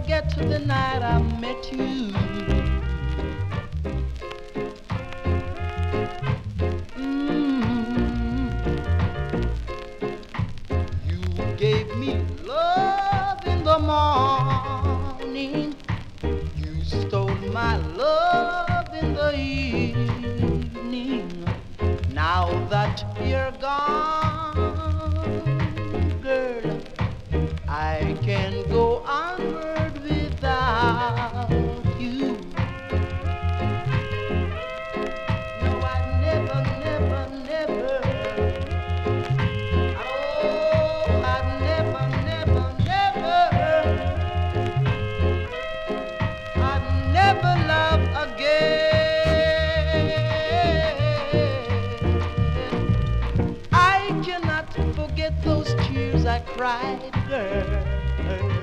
forget the night I met you. You gave me love in the morning. You stole my love in the evening. Now that you're gone, girl, I can't go onward without you. No, I'd never, never, never. Oh, I'd never, never, never. I'd never love again. I cannot forget those tears I cried, girl.